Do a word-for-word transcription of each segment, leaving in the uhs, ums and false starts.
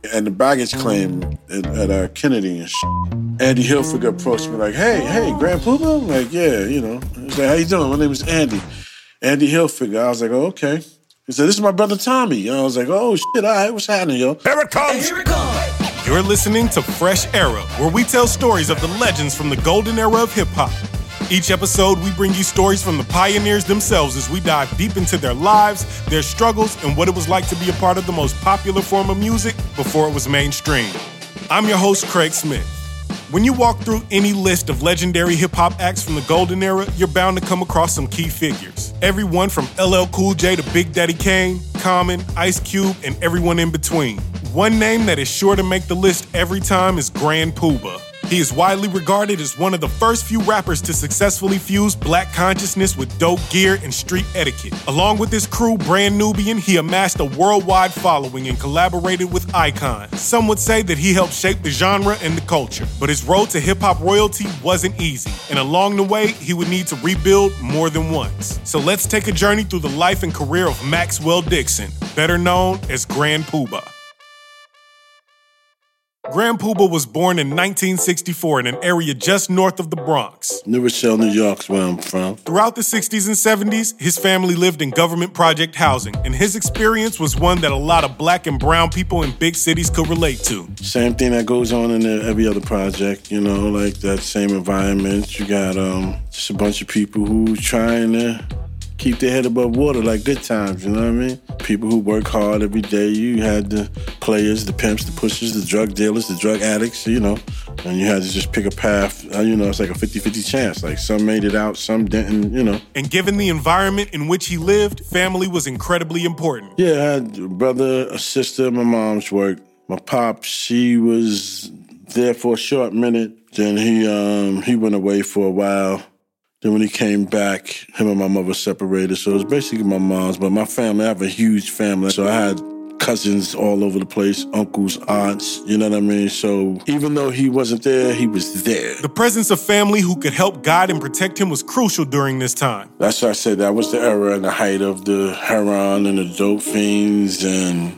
And the baggage claim at, at uh, Kennedy and shit. Andy Hilfiger approached me like, hey, hey, Grand Puba? I'm like, yeah, you know. He's like, how you doing? My name is Andy. Andy Hilfiger. I was like, oh, okay. He said, this is my brother Tommy. And I was like, oh, shit, all right, what's happening, yo? Here it comes! Here it comes! You're listening to Fresh Era, where we tell stories of the legends from the golden era of hip-hop. Each episode, we bring you stories from the pioneers themselves as we dive deep into their lives, their struggles, and what it was like to be a part of the most popular form of music before it was mainstream. I'm your host, Craig Smith. When you walk through any list of legendary hip-hop acts from the golden era, you're bound to come across some key figures. Everyone from L L Cool J to Big Daddy Kane, Common, Ice Cube, and everyone in between. One name that is sure to make the list every time is Grand Puba. He is widely regarded as one of the first few rappers to successfully fuse black consciousness with dope gear and street etiquette. Along with his crew, Brand Nubian, he amassed a worldwide following and collaborated with icons. Some would say that he helped shape the genre and the culture, but his road to hip-hop royalty wasn't easy, and along the way, he would need to rebuild more than once. So let's take a journey through the life and career of Maxwell Dixon, better known as Grand Puba. Grand Puba was born in nineteen sixty-four in an area just north of the Bronx. New Rochelle, New York's where I'm from. Throughout the sixties and seventies, his family lived in government project housing, and his experience was one that a lot of black and brown people in big cities could relate to. Same thing that goes on in every other project, you know, like that same environment. You got um, just a bunch of people who trying to keep their head above water like good times, you know what I mean? People who work hard every day. You had the players, the pimps, the pushers, the drug dealers, the drug addicts, you know, and you had to just pick a path. You know, it's like a fifty-fifty chance. Like some made it out, some didn't, you know. And given the environment in which he lived, family was incredibly important. Yeah, I had a brother, a sister, my mom's work. My pop, she was there for a short minute. Then he um, he went away for a while. Then when he came back, him and my mother separated. So it was basically my mom's, but my family, I have a huge family. So I had cousins all over the place, uncles, aunts, you know what I mean? So even though he wasn't there, he was there. The presence of family who could help guide and protect him was crucial during this time. That's why I said that was the era and the height of the heroin and the dope fiends and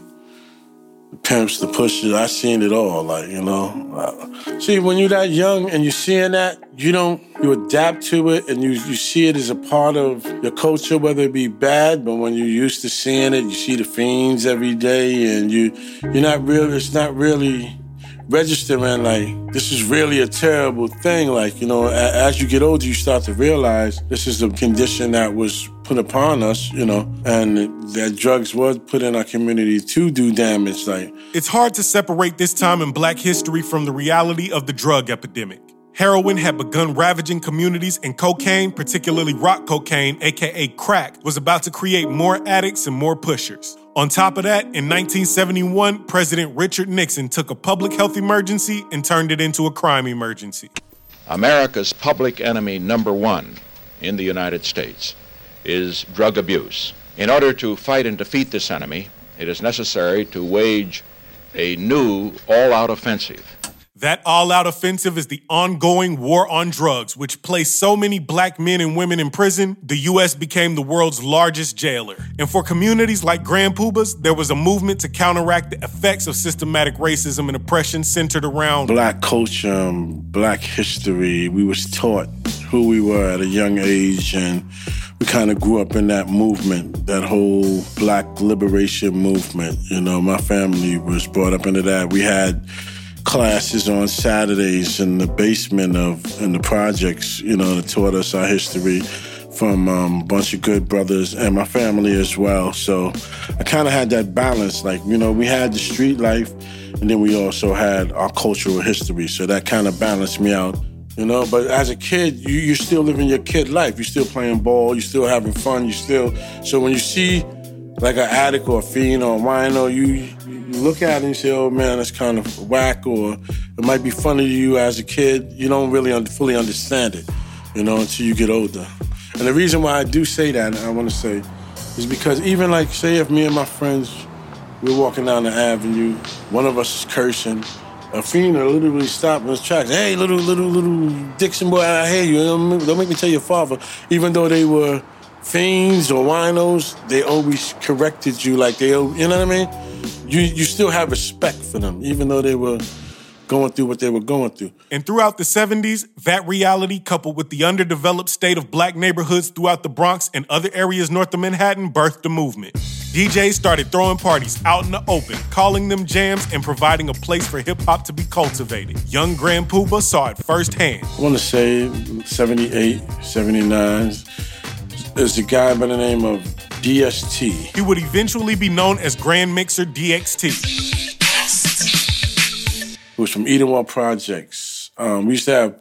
the pimps, the pushers. I seen it all, like, you know. See, when you're that young and you're seeing that, you don't, you adapt to it and you, you see it as a part of your culture, whether it be bad, but when you're used to seeing it, you see the fiends every day and you, you're not really, it's not really registering like, this is really a terrible thing. Like, you know, as you get older, you start to realize this is a condition that was put upon us, you know, and that drugs was put in our community to do damage. Like, it's hard to separate this time in black history from the reality of the drug epidemic. Heroin had begun ravaging communities, and cocaine, particularly rock cocaine, aka crack, was about to create more addicts and more pushers. On top of that, in nineteen seventy-one, President Richard Nixon took a public health emergency and turned it into a crime emergency. America's public enemy number one in the United States is drug abuse. In order to fight and defeat this enemy, it is necessary to wage a new all-out offensive. That all-out offensive is the ongoing war on drugs, which placed so many black men and women in prison, the U S became the world's largest jailer. And for communities like Grand Puba's, there was a movement to counteract the effects of systematic racism and oppression centered around black culture, um, black history. We was taught who we were at a young age, and we kind of grew up in that movement, that whole black liberation movement. You know, my family was brought up into that. We had classes on Saturdays in the basement of, in the projects, you know, that taught us our history from um, a bunch of good brothers and my family as well. So I kind of had that balance. Like, you know, we had the street life and then we also had our cultural history. So that kind of balanced me out, you know. But as a kid, you, you're still living your kid life. You're still playing ball. You're still having fun. You still, so when you see like an addict or a fiend or a wino, you, you look at it and you say, oh man, that's kind of whack, or it might be funny to you as a kid. You don't really un- fully understand it, you know, until you get older. And the reason why I do say that, I want to say, is because even like, say if me and my friends, we're walking down the avenue, one of us is cursing, a fiend will literally stop in his tracks. Hey, little, little, little Dixon boy, I hear you. Don't make me tell your father. Even though they were fiends or winos, they always corrected you like they, you know what I mean? you you still have respect for them, even though they were going through what they were going through. And throughout the seventies, that reality, coupled with the underdeveloped state of black neighborhoods throughout the Bronx and other areas north of Manhattan, birthed a movement. D Js started throwing parties out in the open, calling them jams and providing a place for hip-hop to be cultivated. Young Grand Puba saw it firsthand. I want to say seventy-eight, seventy-nine. There's a guy by the name of D S T. He would eventually be known as Grand Mixer D X T. It was from Edenwald Projects. Um, we used to have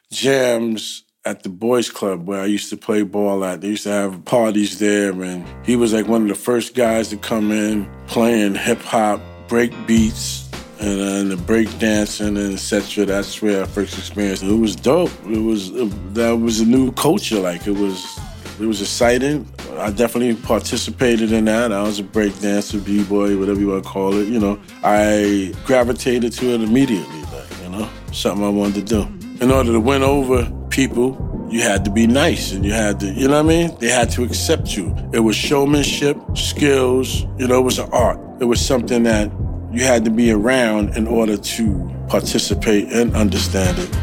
jams at the boys club where I used to play ball at. They used to have parties there, and he was like one of the first guys to come in playing hip-hop, break beats, and, uh, and the break dancing and et cetera. That's where I first experienced it. It was dope. It was it, that was a new culture. Like it was, it was exciting. I definitely participated in that. I was a break dancer, b-boy, whatever you want to call it. You know, I gravitated to it immediately. Like, you know, something I wanted to do. In order to win over people, you had to be nice and you had to, you know what I mean? They had to accept you. It was showmanship, skills, you know, it was an art. It was something that you had to be around in order to participate and understand it.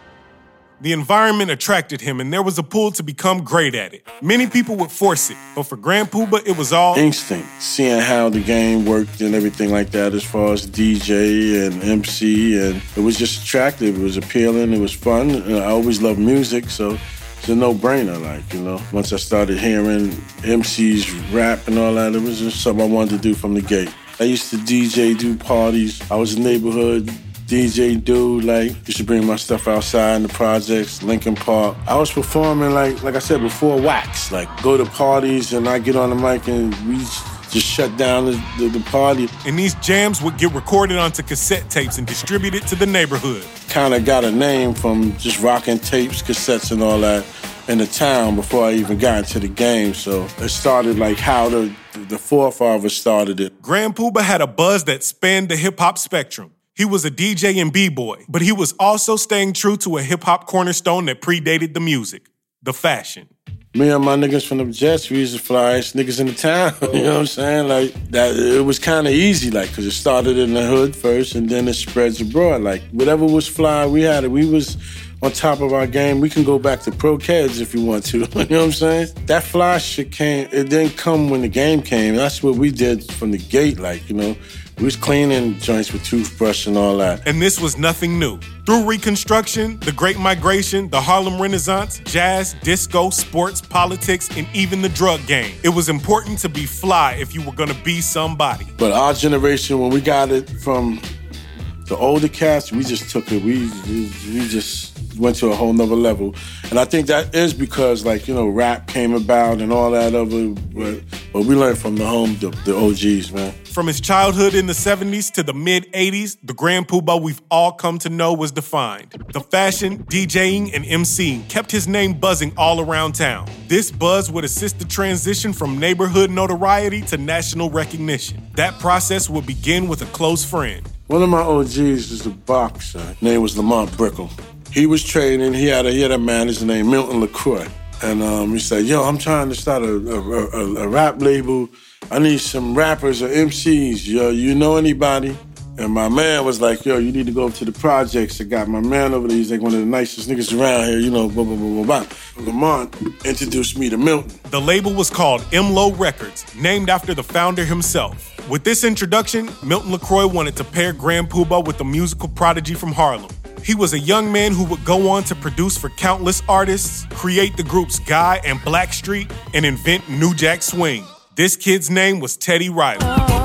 The environment attracted him, and there was a pull to become great at it. Many people would force it, but for Grand Puba, it was all instinct, seeing how the game worked and everything like that as far as D J and M C, and it was just attractive. It was appealing. It was fun. I always loved music, so it's a no-brainer, like, you know. Once I started hearing M Cs rap and all that, it was just something I wanted to do from the gate. I used to D J, do parties. I was a neighborhood D J dude, like, used to bring my stuff outside in the projects, Lincoln Park. I was performing, like like I said, before Wax. Like, go to parties and I get on the mic and we just shut down the, the, the party. And these jams would get recorded onto cassette tapes and distributed to the neighborhood. Kind of got a name from just rocking tapes, cassettes and all that in the town before I even got into the game. So it started like how the, the forefathers started it. Grand Puba had a buzz that spanned the hip-hop spectrum. He was a D J and b-boy, but he was also staying true to a hip-hop cornerstone that predated the music, the fashion. Me and my niggas from the Jets, we used to fly as niggas in the town, you know what I'm saying? Like, that, it was kind of easy, like, because it started in the hood first and then it spreads abroad. Like, whatever was fly, we had it. We was on top of our game. We can go back to pro kids if you want to, you know what I'm saying? That fly shit came, it didn't come when the game came. That's what we did from the gate, like, you know. We was cleaning joints with toothbrush and all that. And this was nothing new. Through Reconstruction, the Great Migration, the Harlem Renaissance, jazz, disco, sports, politics, and even the drug game, it was important to be fly if you were gonna be somebody. But our generation, when we got it from the older cats, we just took it. We, we, we just went to a whole nother level. And I think that is because, like, you know, rap came about and all that other, but, but we learned from the home, the, the O Gs, man. From his childhood in the seventies to the mid-eighties, the Grand Puba we've all come to know was defined. The fashion, DJing, and MCing kept his name buzzing all around town. This buzz would assist the transition from neighborhood notoriety to national recognition. That process would begin with a close friend. One of my O Gs is a boxer. His name was Lamont Brickle. He was training. He had a, he had a manager named Milton LaCroix. And um, he said, yo, I'm trying to start a, a, a, a rap label. I need some rappers or M Cs. Yo, you know anybody? And my man was like, yo, you need to go up to the projects. I got my man over there. He's like one of the nicest niggas around here, you know, blah, blah, blah, blah, blah. Lamont introduced me to Milton. The label was called M L O Records, named after the founder himself. With this introduction, Milton LaCroix wanted to pair Grand Puba with a musical prodigy from Harlem. He was a young man who would go on to produce for countless artists, create the groups Guy and Blackstreet, and invent New Jack Swing. This kid's name was Teddy Riley.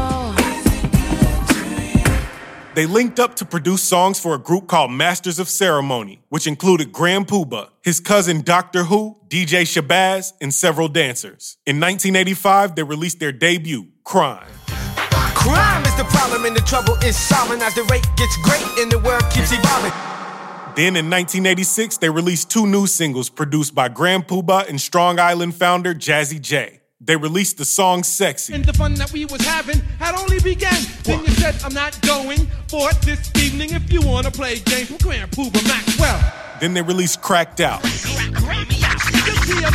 They linked up to produce songs for a group called Masters of Ceremony, which included Grand Puba, his cousin Doctor Who, D J Shabazz, and several dancers. In nineteen eighty-five, they released their debut, Crime. Crime is the problem and the trouble is solving as the rate gets great and the world keeps evolving. Then in nineteen eighty-six, they released two new singles produced by Grand Puba and Strong Island founder Jazzy J. They released the song Sexy. And the fun that we was having had only begun. Then you said, I'm not going for it this evening. If you want to play games with Grand Puba Maxwell. Then they released Cracked Out.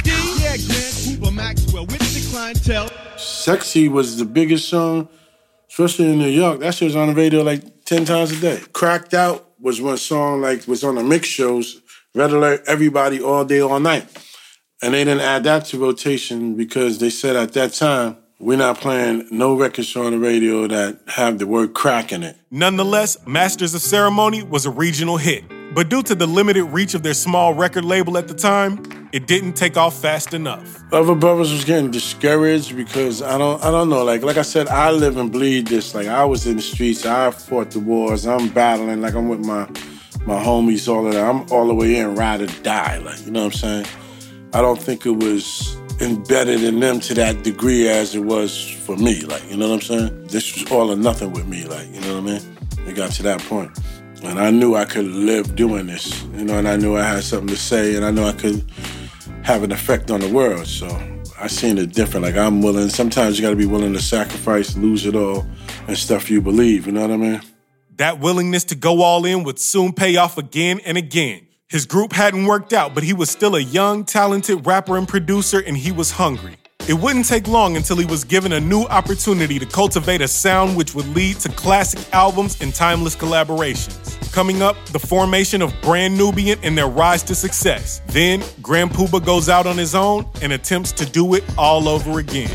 Yeah, Grand Puba Maxwell with the clientele. Sexy was the biggest song especially in New York, that shit was on the radio like ten times a day. Cracked Out was one song like was on the mix shows, Red Alert, everybody all day, all night. And they didn't add that to rotation because they said at that time, we're not playing no records on the radio that have the word crack in it. Nonetheless, Masters of Ceremony was a regional hit. But due to the limited reach of their small record label at the time, it didn't take off fast enough. Other brothers was getting discouraged because I don't I don't know, like like I said, I live and bleed this. Like I was in the streets, I fought the wars, I'm battling, like I'm with my my homies, all of that. I'm all the way in, ride or die, like, you know what I'm saying? I don't think it was embedded in them to that degree as it was for me, like, you know what I'm saying? This was all or nothing with me, like, you know what I mean? It got to that point. And I knew I could live doing this, you know, and I knew I had something to say, and I knew I could have an effect on the world. So I seen it different. Like, I'm willing, sometimes you gotta be willing to sacrifice, lose it all, and stuff you believe, you know what I mean? That willingness to go all in would soon pay off again and again. His group hadn't worked out, but he was still a young, talented rapper and producer, and he was hungry. It wouldn't take long until he was given a new opportunity to cultivate a sound which would lead to classic albums and timeless collaborations. Coming up, the formation of Brand Nubian and their rise to success. Then, Grand Puba goes out on his own and attempts to do it all over again.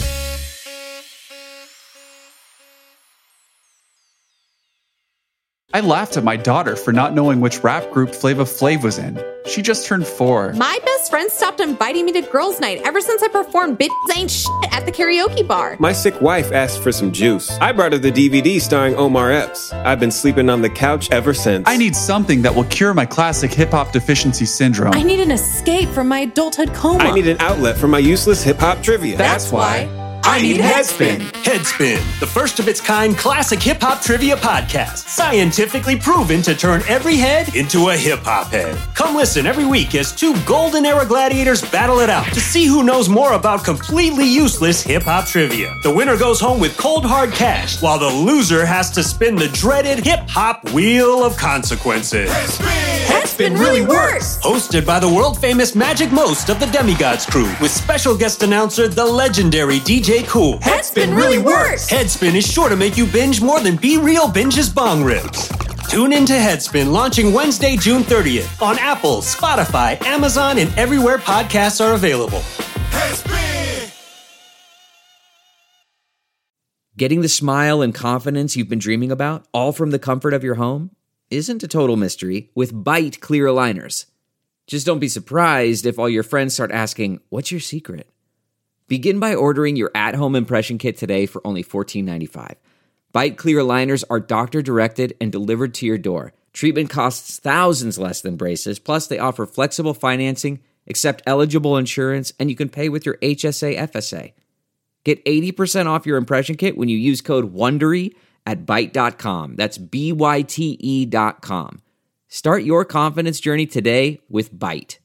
I laughed at my daughter for not knowing which rap group Flava Flav was in. She just turned four. My best friend stopped inviting me to girls' night ever since I performed Bitches Ain't Shit at the karaoke bar. My sick wife asked for some juice. I brought her the D V D starring Omar Epps. I've been sleeping on the couch ever since. I need something that will cure my classic hip-hop deficiency syndrome. I need an escape from my adulthood coma. I need an outlet for my useless hip-hop trivia. That's, That's why... I need Headspin. Headspin, the first of its kind classic hip hop trivia podcast, scientifically proven to turn every head into a hip hop head. Come listen every week as two golden era gladiators battle it out to see who knows more about completely useless hip hop trivia. The winner goes home with cold hard cash, while the loser has to spin the dreaded hip hop wheel of consequences. Headspin, Headspin really works. Hosted by the world famous Magic Most of the Demigods crew, with special guest announcer the legendary D J Cool. Headspin really works! Headspin is sure to make you binge more than Be Real binges bong rips. Tune into Headspin, launching Wednesday, June thirtieth on Apple, Spotify, Amazon, and everywhere podcasts are available. Headspin! Getting the smile and confidence you've been dreaming about, all from the comfort of your home, isn't a total mystery with Byte clear aligners. Just don't be surprised if all your friends start asking, "What's your secret?" Begin by ordering your at-home impression kit today for only fourteen ninety-five. Byte clear aligners are doctor-directed and delivered to your door. Treatment costs thousands less than braces, plus they offer flexible financing, accept eligible insurance, and you can pay with your H S A F S A. Get eighty percent off your impression kit when you use code WONDERY at byte dot com. That's B Y T E dot com. Start your confidence journey today with Byte.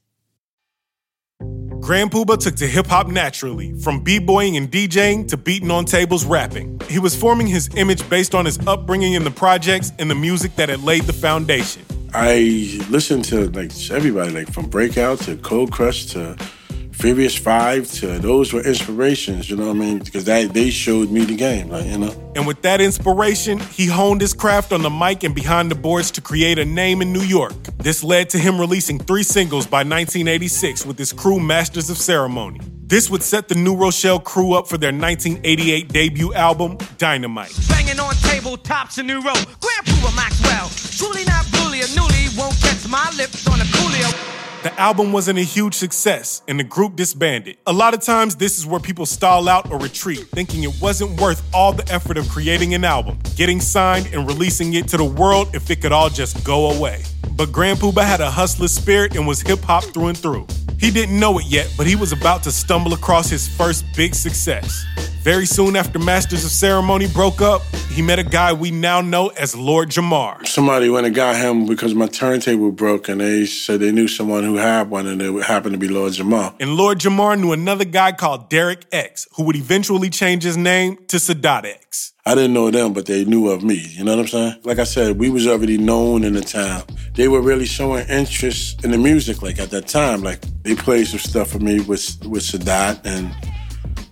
Grand Puba took to hip-hop naturally, from b-boying and DJing to beating on tables rapping. He was forming his image based on his upbringing in the projects and the music that had laid the foundation. I listened to like everybody, like from Breakout to Cold Crush to Furious Five to those were inspirations, you know what I mean? Because that, they showed me the game, like, you know? And with that inspiration, he honed his craft on the mic and behind the boards to create a name in New York. This led to him releasing three singles by nineteen eighty-six with his crew Masters of Ceremony. This would set the New Rochelle crew up for their nineteen eighty-eight debut album, Dynamite. Banging on tabletops in New Road, Grand Puba Maxwell. Truly not bully or newly, won't catch my lips on a coolio. The album wasn't a huge success, and the group disbanded. A lot of times, this is where people stall out or retreat, thinking it wasn't worth all the effort of creating an album, getting signed, and releasing it to the world if it could all just go away. But Grand Puba had a hustler spirit and was hip-hop through and through. He didn't know it yet, but he was about to stumble across his first big success. Very soon after Masters of Ceremony broke up, he met a guy we now know as Lord Jamar. Somebody went and got him because my turntable broke, and they said they knew someone who had one, and it happened to be Lord Jamar. And Lord Jamar knew another guy called Derek X, who would eventually change his name to Sadat X. I didn't know them, but they knew of me, you know what I'm saying? Like I said, we was already known in the town. They were really showing interest in the music, like at that time. Like, they played some stuff for me with, with Sadat, and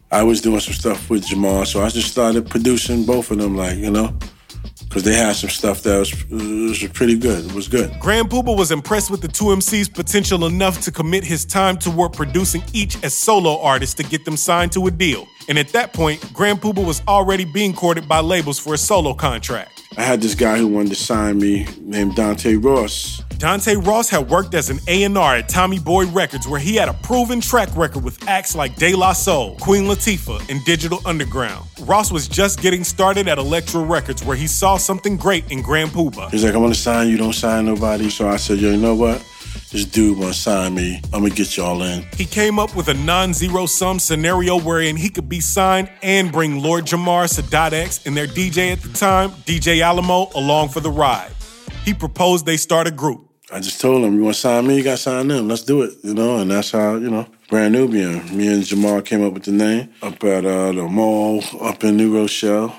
I was doing some stuff with Jamar, so I just started producing both of them, like, you know, because they had some stuff that was, was pretty good. It was good. Grand Puba was impressed with the two M Cs' potential enough to commit his time toward producing each as solo artists to get them signed to a deal. And at that point, Grand Puba was already being courted by labels for a solo contract. I had this guy who wanted to sign me named Dante Ross. Dante Ross had worked as an A and R at Tommy Boy Records, where he had a proven track record with acts like De La Soul, Queen Latifah, and Digital Underground. Ross was just getting started at Elektra Records, where he saw something great in Grand Puba. He's like, I want to sign you, don't sign nobody. So I said, yo, you know what? This dude want to sign me. I'm going to get y'all in. He came up with a non-zero sum scenario wherein he could be signed and bring Lord Jamar, Sadat X, and their D J at the time, D J Alamo, along for the ride. He proposed they start a group. I just told him, you want to sign me? You got to sign them. Let's do it, you know? And that's how, you know, Brand Nubian. Me and Jamar came up with the name up at uh, the mall up in New Rochelle.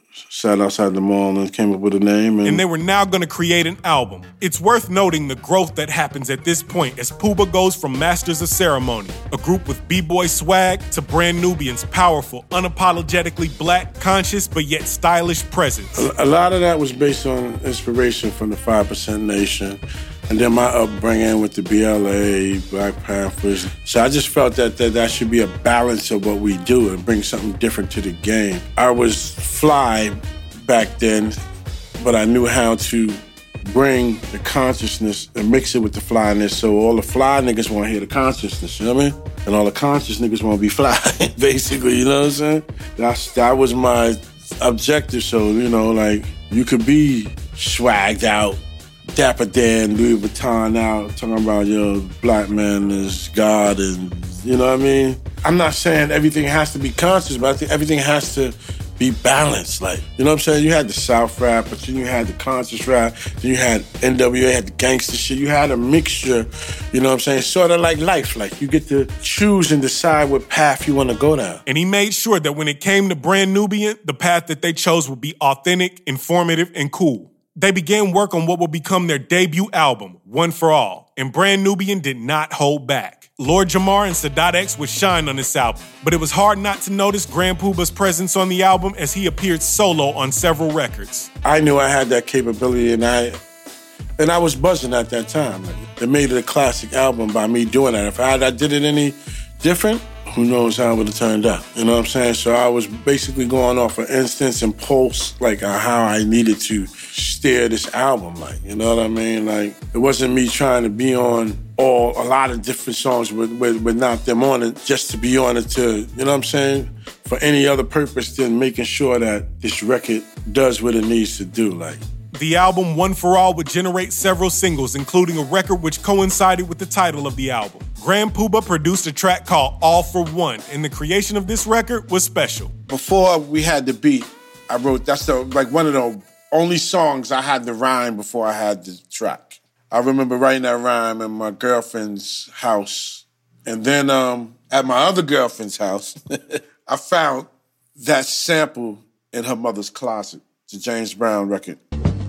Sat outside the mall and came up with a name. And, and they were now going to create an album. It's worth noting the growth that happens at this point as Puba goes from Masters of Ceremony, a group with b-boy swag, to Brand Nubian's powerful, unapologetically black, conscious, but yet stylish presence. A, a lot of that was based on inspiration from the five percent Nation. And then my upbringing with the B L A, Black Panthers. So I just felt that, that that should be a balance of what we do and bring something different to the game. I was fly back then, but I knew how to bring the consciousness and mix it with the flyness. So all the fly niggas want to hear the consciousness, you know what I mean? And all the conscious niggas want to be fly, basically, you know what I'm saying? That's, that was my objective. So, you know, like, you could be swagged out, Dapper Dan, Louis Vuitton out, talking about, yo, black man is God, and you know what I mean? I'm not saying everything has to be conscious, but I think everything has to be balanced. Like, you know what I'm saying? You had the South rap, but then you had the conscious rap, then you had N W A, had the gangster shit. You had a mixture, you know what I'm saying? Sort of like life. Like, you get to choose and decide what path you want to go down. And he made sure that when it came to Brand Nubian, the path that they chose would be authentic, informative, and cool. They began work on what would become their debut album, One for All, and Brand Nubian did not hold back. Lord Jamar and Sadat X would shine on this album, but it was hard not to notice Grand Puba's presence on the album as he appeared solo on several records. I knew I had that capability, and I and I was buzzing at that time. It made it a classic album by me doing that. If I, had, I did it any different, who knows how it would have turned out. You know what I'm saying? So I was basically going off of instance and pulse, like uh, how I needed to steer this album, like, you know what I mean? Like, it wasn't me trying to be on all a lot of different songs with, with, with not them on it, just to be on it to, you know what I'm saying? For any other purpose than making sure that this record does what it needs to do, like. The album One for All would generate several singles, including a record which coincided with the title of the album. Grand Puba produced a track called All for One, and the creation of this record was special. Before we had the beat, I wrote, that's the, like one of the only songs I had the rhyme before I had the track. I remember writing that rhyme in my girlfriend's house. And then um, at my other girlfriend's house, I found that sample in her mother's closet. It's a James Brown record.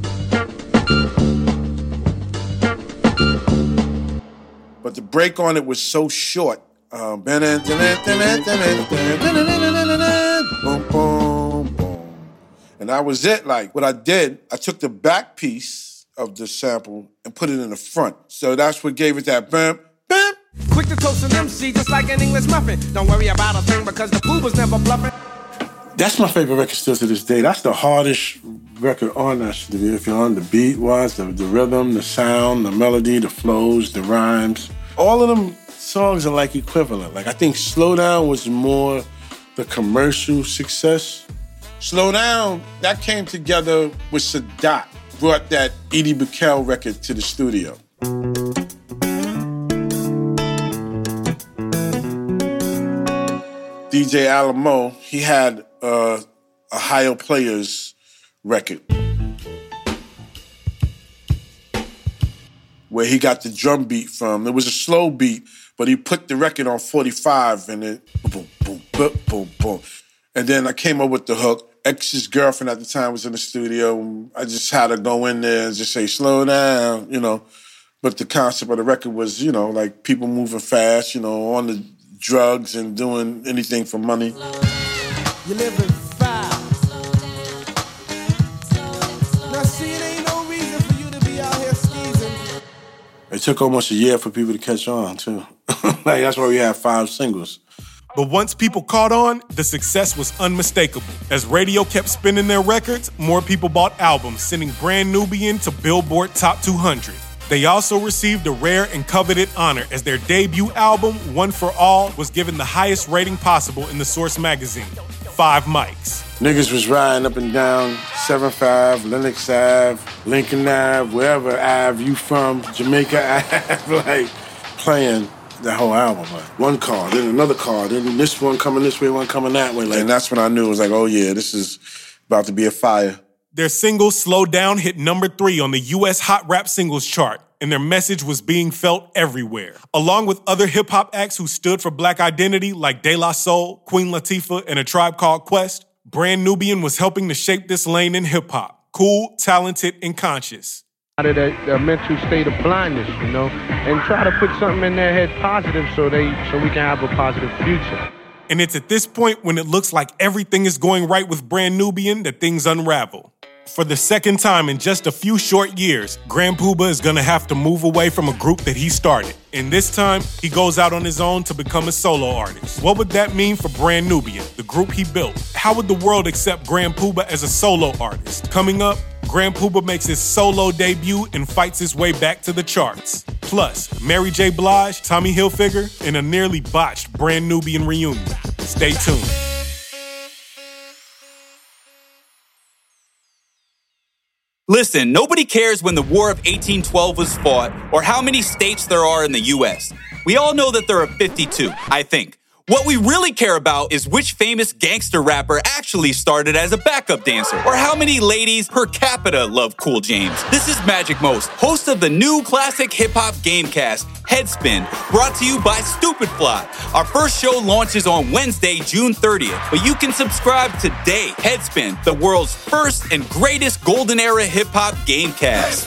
But the break on it was so short. Um, boom, boom, boom. And that was it. Like, what I did, I took the back piece of the sample and put it in the front. So that's what gave it that bam, bam. Quick to toast an M C just like an English muffin. Don't worry about a thing because the Puba's never bluffing. That's my favorite record still to this day. That's the hardest record on that shit. If you're on the beat-wise, the, the rhythm, the sound, the melody, the flows, the rhymes. All of them songs are like equivalent. Like, I think Slow Down was more the commercial success. Slow Down, that came together with Sadat, brought that Edie Brickell record to the studio. D J Alamo, he had uh, a Ohio Players record where he got the drum beat from. It was a slow beat, but he put the record on forty-five and it boom, boom, boom, boom, boom. And then I came up with the hook. X's girlfriend at the time was in the studio. I just had to go in there and just say, slow down, you know. But the concept of the record was, you know, like people moving fast, you know, on the drugs and doing anything for money. You live in fast. Now see, it ain't no reason for you to be out here skeezing. It took almost a year for people to catch on, too. Like, that's why we had five singles. But once people caught on, the success was unmistakable. As radio kept spinning their records, more people bought albums, sending Brand Nubian to Billboard Top two hundred. They also received a rare and coveted honor as their debut album, One for All, was given the highest rating possible in the Source magazine, five mics. Niggas was riding up and down seventh Avenue, Lenox Avenue, Lincoln Avenue, wherever Ave you from, Jamaica Avenue, like playing the whole album. Like one car, then another car, then this one coming this way, one coming that way. Like, and that's when I knew it was like, oh yeah, this is about to be a fire. Their single, Slow Down, hit number three on the U S Hot Rap Singles chart, and their message was being felt everywhere. Along with other hip-hop acts who stood for black identity like De La Soul, Queen Latifah, and A Tribe Called Quest, Brand Nubian was helping to shape this lane in hip-hop. Cool, talented, and conscious. Out of that, that mental state of blindness, you know, and try to put something in their head positive so they so we can have a positive future. And it's at this point when it looks like everything is going right with Brand Nubian that things unravel. For the second time in just a few short years, Grand Puba is gonna have to move away from a group that he started. And this time, he goes out on his own to become a solo artist. What would that mean for Brand Nubian, the group he built? How would the world accept Grand Puba as a solo artist? Coming up, Grand Puba makes his solo debut and fights his way back to the charts. Plus, Mary J. Blige, Tommy Hilfiger, and a nearly botched Brand Nubian reunion. Stay tuned. Listen, nobody cares when the War of eighteen twelve was fought or how many states there are in the U S. We all know that there are fifty-two, I think. What we really care about is which famous gangster rapper actually started as a backup dancer, or how many ladies per capita love Cool James. This is Magic Most, host of the new classic hip-hop gamecast, Headspin, brought to you by Stupidfly. Our first show launches on Wednesday, June thirtieth, but you can subscribe today. Headspin, the world's first and greatest golden era hip-hop gamecast.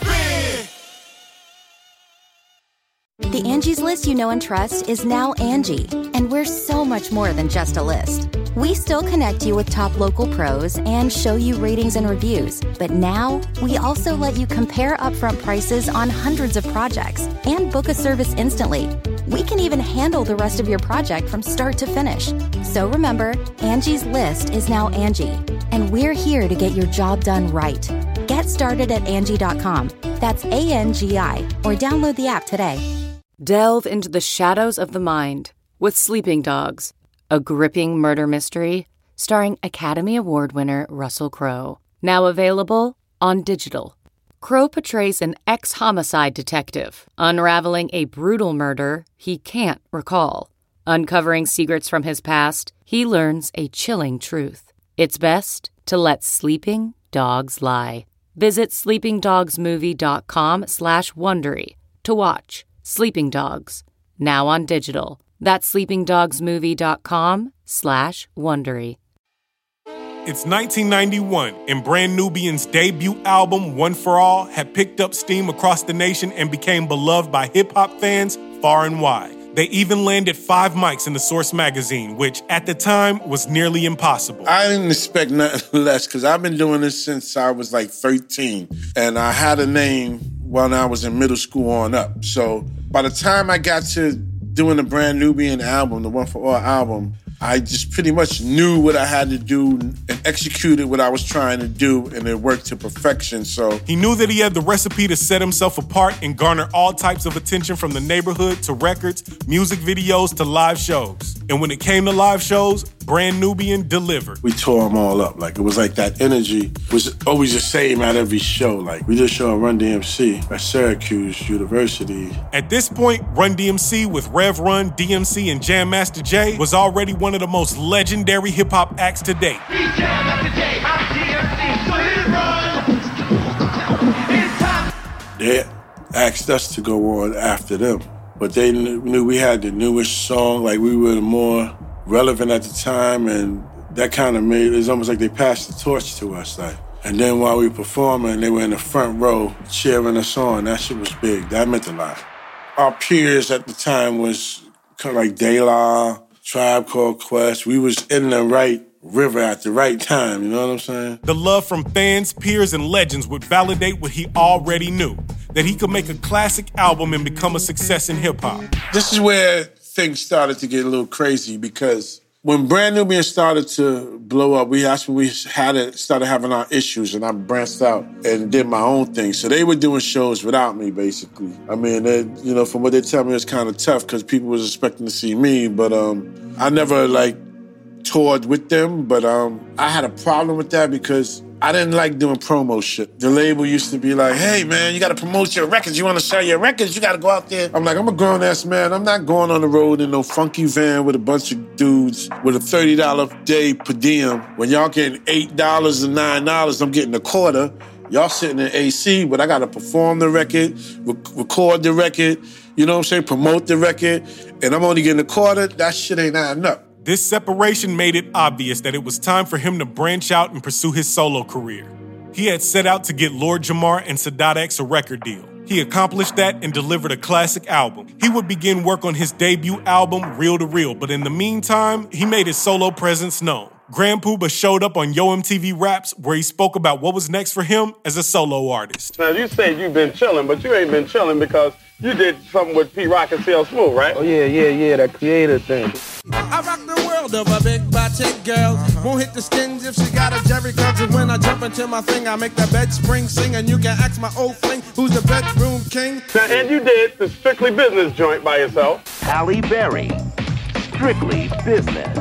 The Angie's List you know and trust is now Angie, and we're so much more than just a list. We still connect you with top local pros and show you ratings and reviews, but now we also let you compare upfront prices on hundreds of projects and book a service instantly. We can even handle the rest of your project from start to finish. So remember, Angie's List is now Angie, and we're here to get your job done right. Get started at Angie dot com. That's A N G I, or download the app today. Delve into the shadows of the mind with Sleeping Dogs, a gripping murder mystery starring Academy Award winner Russell Crowe. Now available on digital. Crowe portrays an ex-homicide detective unraveling a brutal murder he can't recall. Uncovering secrets from his past, he learns a chilling truth. It's best to let sleeping dogs lie. Visit sleepingdogsmovie.com slash Wondery to watch Sleeping Dogs, now on digital. That's sleepingdogsmovie.com slash Wondery. It's nineteen ninety-one, and Brand Nubian's debut album, One for All, had picked up steam across the nation and became beloved by hip-hop fans far and wide. They even landed five mics in the Source magazine, which at the time was nearly impossible. I didn't expect nothing less because I've been doing this since I was like thirteen. And I had a name when I was in middle school on up. So by the time I got to doing the Brand Nubian album, the One for All album, I just pretty much knew what I had to do and executed what I was trying to do, and it worked to perfection. So he knew that he had the recipe to set himself apart and garner all types of attention, from the neighborhood to records, music videos to live shows. And when it came to live shows, Brand Nubian delivered. We tore them all up. Like, it was like that energy was always the same at every show. Like, we just showed Run D M C at Syracuse University. At this point, Run D M C with Rev Run, D M C, and Jam Master Jay was already one of the most legendary hip-hop acts to date. They asked us to go on after them, but they knew we had the newest song, like we were more relevant at the time, and that kind of made it was almost like they passed the torch to us. Like, and then while we were performing, they were in the front row cheering us on. That shit was big. That meant a lot. Our peers at the time was kind of like De La, Tribe Called Quest. We was in the right river at the right time, you know what I'm saying? The love from fans, peers, and legends would validate what he already knew, that he could make a classic album and become a success in hip-hop. This is where things started to get a little crazy because when Brand Nubian started to blow up, we that's when we had it, started having our issues, and I branched out and did my own thing. So they were doing shows without me, basically. I mean, they, you know, from what they tell me, it's kind of tough because people was expecting to see me, but um, I never like toured with them. But um, I had a problem with that because I didn't like doing promo shit. The label used to be like, hey, man, you got to promote your records. You want to sell your records? You got to go out there. I'm like, I'm a grown-ass man. I'm not going on the road in no funky van with a bunch of dudes with a thirty dollars a day per diem. When y'all getting eight dollars and nine dollars, I'm getting a quarter. Y'all sitting in A C, but I got to perform the record, rec- record the record, you know what I'm saying, promote the record, and I'm only getting a quarter. That shit ain't adding up. This separation made it obvious that it was time for him to branch out and pursue his solo career. He had set out to get Lord Jamar and Sadat X a record deal. He accomplished that and delivered a classic album. He would begin work on his debut album, Real to Real, but in the meantime, he made his solo presence known. Grand Puba showed up on Yo M T V Raps, where he spoke about what was next for him as a solo artist. Now, you say you've been chilling, but you ain't been chilling because you did something with P. Rock and C L Smooth, right? Oh, yeah, yeah, yeah, that creator thing. I rock the world of a big body girl. Won't hit the skins if she got a Jerry curls. And when I jump into my thing, I make the bed spring sing. And you can ask my old fling, who's the bedroom king. Now, and you did the Strictly Business joint by yourself. Halle Berry, Strictly Business.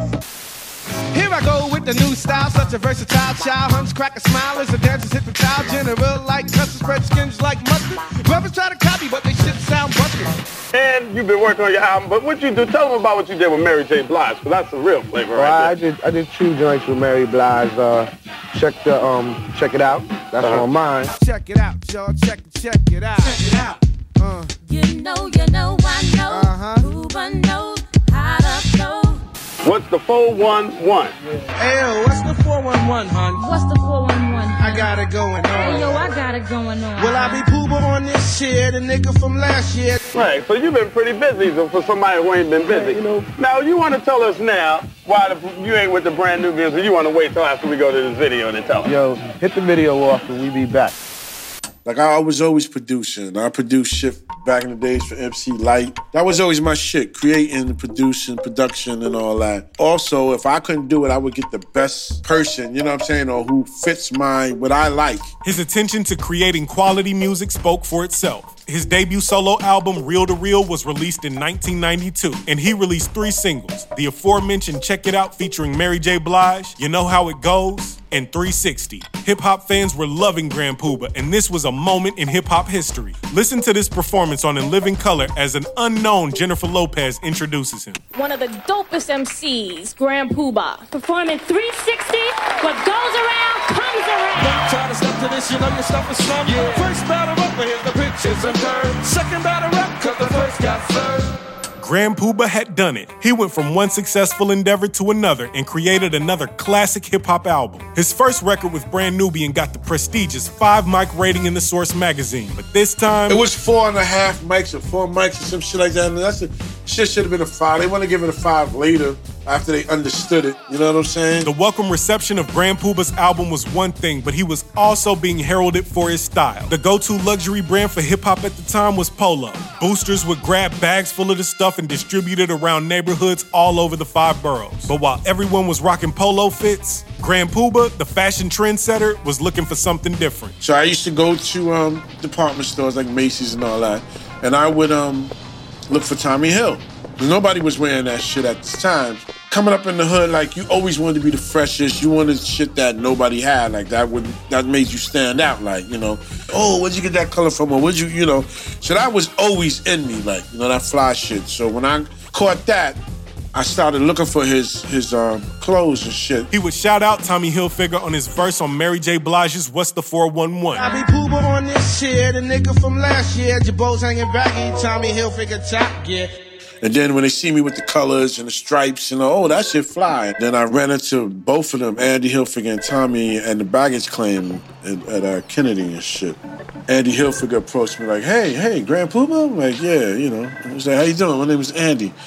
Here I go with the new style, such a versatile child. Hunch, crack a smile as the dancers hit the child. General like custom, spread skins like mustard. Rappers try to copy, but they shit sound busted. And you've been working on your album, but what you do, tell them about what you did with Mary J. Blige, because that's the real flavor, well, right I there. did I did two joints with Mary Blige. Uh, check the um, check it out. That's uh-huh. on mine. Check it out, y'all. Check check it out. Check it out. Uh. You know, you know, I know. Uh-huh. Puba knows how to flow. What's the four one one? Hey, yo, what's the four one one, hon? What's the four one one? I got it going on. Hey, yo, I got it going on. Will I be Puba on this shit, the nigga from last year? Right, so you've been pretty busy for somebody who ain't been busy. Yeah, you know. Now, you want to tell us now why the, you ain't with the Brand Nubians, or you want to wait till after we go to this video and then tell us? Yo, hit the video off and we be back. Like, I was always producing. I produced shit back in the days for M C Lyte. That was always my shit, creating, producing, production, and all that. Also, if I couldn't do it, I would get the best person, you know what I'm saying, or who fits my, what I like. His attention to creating quality music spoke for itself. His debut solo album, Real to Real, was released in nineteen ninety-two, and he released three singles. The aforementioned Check It Out featuring Mary J. Blige, You Know How It Goes, and three sixty. Hip-hop fans were loving Grand Puba, and this was a moment in hip-hop history. Listen to this performance on In Living Color as an unknown Jennifer Lopez introduces him. One of the dopest M Cs, Grand Puba, performing three sixty, what goes around comes around. Don't try to step to this, you know your stuff is slum. Yeah. First battle up, here's the pictures and curves. Second battle up, cause the first got served. Grand Puba had done it. He went from one successful endeavor to another and created another classic hip-hop album. His first record with Brand Nubian got the prestigious five mic rating in the Source magazine, but this time... It was four and a half mics or four mics or some shit like that, and that's a, shit should have been a five. They want to give it a five later after they understood it, you know what I'm saying? The welcome reception of Grand Puba's album was one thing, but he was also being heralded for his style. The go-to luxury brand for hip-hop at the time was Polo. Boosters would grab bags full of the stuff and distribute it around neighborhoods all over the five boroughs. But while everyone was rocking Polo fits, Grand Puba, the fashion trendsetter, was looking for something different. So I used to go to um, department stores like Macy's and all that, and I would um, look for Tommy Hill. Nobody was wearing that shit at the time. Coming up in the hood, like, you always wanted to be the freshest. You wanted shit that nobody had. Like, that would that made you stand out. Like, you know, oh, where'd you get that color from? Or where'd you, you know. So that was always in me, like, you know, that fly shit. So when I caught that, I started looking for his his um, clothes and shit. He would shout out Tommy Hilfiger on his verse on Mary J. Blige's What's the four one one. I be Puba on this shit, the nigga from last year. Jabos hanging baggy, Tommy Hilfiger top gear. And then when they see me with the colors and the stripes, you know, oh, that shit fly. Then I ran into both of them, Andy Hilfiger and Tommy, and the baggage claim at, at uh, Kennedy and shit. Andy Hilfiger approached me like, hey, hey, Grand Puba? I'm like, yeah, you know. He was like, how you doing? My name is Andy.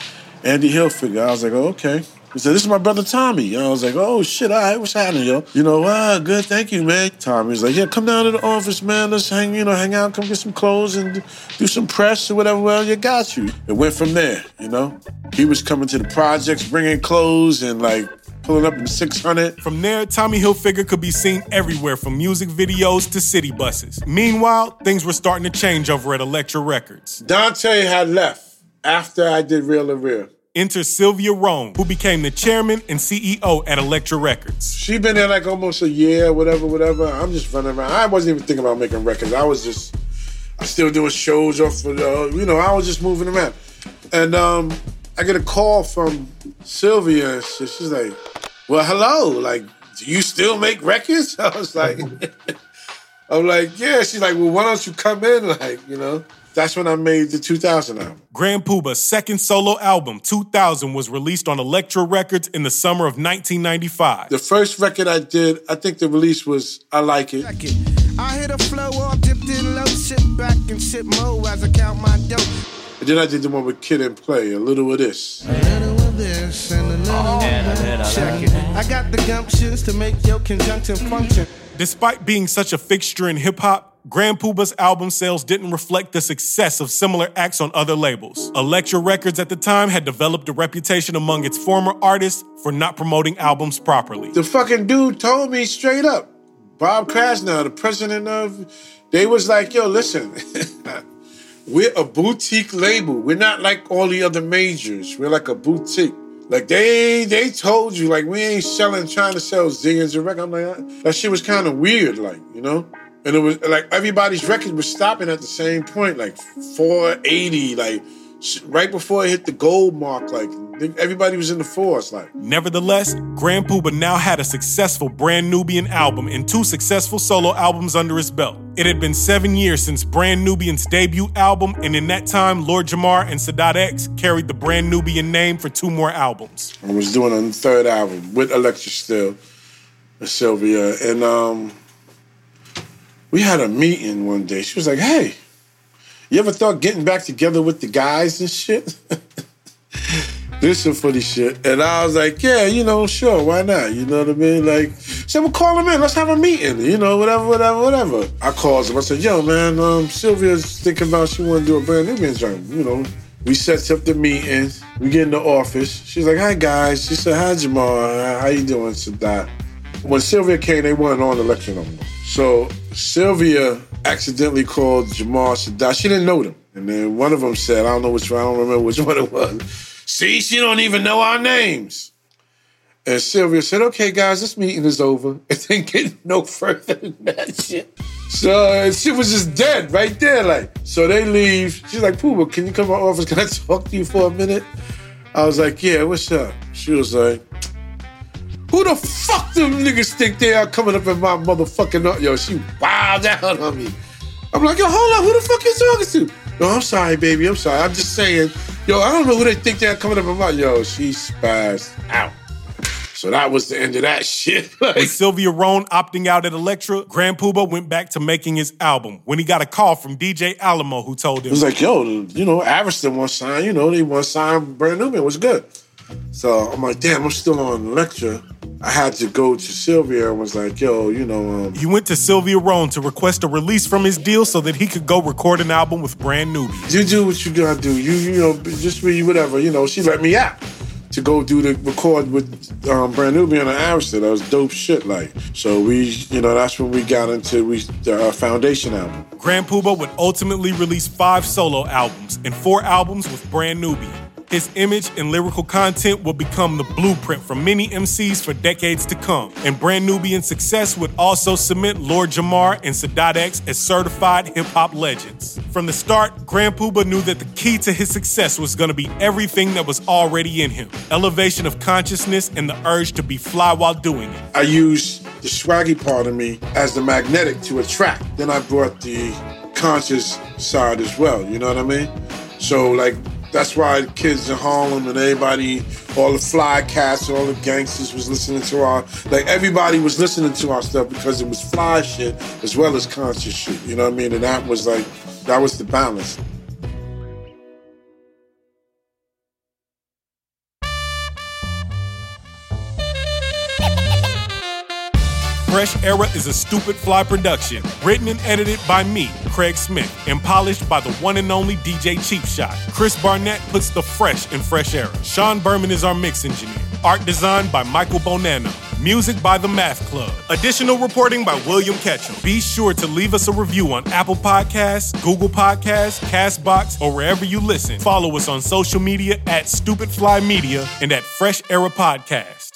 Andy Hilfiger. I was like, oh, okay. He said, this is my brother Tommy. And I was like, oh, shit, all right, what's happening, yo? You know, ah, good, thank you, man. Tommy was like, yeah, come down to the office, man. Let's hang, you know, hang out, come get some clothes and do some press or whatever. Well, you got you. It went from there, you know? He was coming to the projects, bringing clothes and, like, pulling up in six hundred. From there, Tommy Hilfiger could be seen everywhere from music videos to city buses. Meanwhile, things were starting to change over at Elektra Records. Dante had left after I did Real to Real. Enter Sylvia Rhone, who became the chairman and C E O at Elektra Records. She been there like almost a year, whatever, whatever. I'm just running around. I wasn't even thinking about making records. I was just, I still doing shows off for, uh, you know, I was just moving around. And um, I get a call from Sylvia. She, she's like, well, hello. Like, do you still make records? I was like, I'm like, yeah. She's like, well, why don't you come in? Like, you know. That's when I made the two thousand album. Grand Puba's second solo album, two thousand, was released on Elektra Records in the summer of nineteen ninety-five. The first record I did, I think the release was I Like It. I hit a flow all dipped in low, sit back and sit mo as I count my dough. And then I did the one with Kid and Play, A Little of This. A little of this and a little oh, of that. I got the gumptions to make your conjunction function. Despite being such a fixture in hip-hop, Grand Puba's album sales didn't reflect the success of similar acts on other labels. Elektra Records at the time had developed a reputation among its former artists for not promoting albums properly. The fucking dude told me straight up, Bob Krasnow, the president of, they was like, yo, listen, we're a boutique label. We're not like all the other majors. We're like a boutique. Like, they they told you, like, we ain't selling, trying to sell zillions of records. I'm like, that shit was kind of weird, like, you know? And it was, like, everybody's records were stopping at the same point, like, four eighty, like, right before it hit the gold mark, like, everybody was in the fours, like. Nevertheless, Grand Puba now had a successful Brand Nubian album and two successful solo albums under his belt. It had been seven years since Brand Nubian's debut album, and in that time, Lord Jamar and Sadat X carried the Brand Nubian name for two more albums. I was doing a third album with Elektra still, with Sylvia, and um, we had a meeting one day. She was like, hey, you ever thought getting back together with the guys and shit? This some funny shit. And I was like, yeah, you know, sure, why not? You know what I mean? Like, said, well, call him in. Let's have a meeting. You know, whatever, whatever, whatever. I called him. I said, yo, man, um, Sylvia's thinking about she want to do a Brand Nubian joint. You know, we set up the meeting. We get in the office. She's like, hi, guys. She said, hi, Jamar. How you doing, Sadat? When Sylvia came, they weren't on Elektra no more. So Sylvia accidentally called Jamar Sadat. She didn't know them. And then one of them said, I don't know which one, I don't remember which one it was. See, she don't even know our names. And Sylvia said, okay, guys, this meeting is over. It didn't get no further than that shit. So she was just dead right there, like. So they leave. She's like, Puba, can you come to my office? Can I talk to you for a minute? I was like, yeah, what's up? She was like, who the fuck them niggas think they are coming up in my motherfucking... Yo, she wowed out on me. I'm like, yo, hold on, who the fuck you talking to? No, I'm sorry, baby, I'm sorry. I'm just saying, yo, I don't know who they think they're coming up in my... Yo, she spazzed out. So that was the end of that shit. Like, with Sylvia Rhone opting out at Elektra, Grand Puba went back to making his album when he got a call from D J Alamo, who told him... He was like, yo, you know, Ariston want to sign, you know, they want to sign Brand Nubian. What's good? So I'm like, damn, I'm still on Elektra. I had to go to Sylvia and was like, yo, you know... Um, he went to Sylvia Rhone to request a release from his deal so that he could go record an album with Brand Nubian. You do what you gotta do. You, you know, just be whatever. You know, she let me out to go do the record with um, Brand Nubian and Ariston. That was dope shit, like. So we, you know, that's when we got into we our Foundation album. Grand Puba would ultimately release five solo albums and four albums with Brand Nubian. His image and lyrical content would become the blueprint for many M Cs for decades to come. And Brand Nubian's success would also cement Lord Jamar and Sadat X as certified hip-hop legends. From the start, Grand Puba knew that the key to his success was going to be everything that was already in him. Elevation of consciousness and the urge to be fly while doing it. I used the swaggy part of me as the magnetic to attract. Then I brought the conscious side as well, you know what I mean? So, like, that's why the kids in Harlem and everybody, all the fly cats, all the gangsters was listening to our, like everybody was listening to our stuff because it was fly shit as well as conscious shit, you know what I mean? And that was like, that was the balance. Fresh Era is a Stupid Fly production, written and edited by me, Craig Smith, and polished by the one and only D J Cheap Shot. Chris Barnett puts the fresh in Fresh Era. Sean Berman is our mix engineer. Art design by Michael Bonanno. Music by The Math Club. Additional reporting by William Ketchum. Be sure to leave us a review on Apple Podcasts, Google Podcasts, CastBox, or wherever you listen. Follow us on social media at Stupid Fly Media and at Fresh Era Podcast.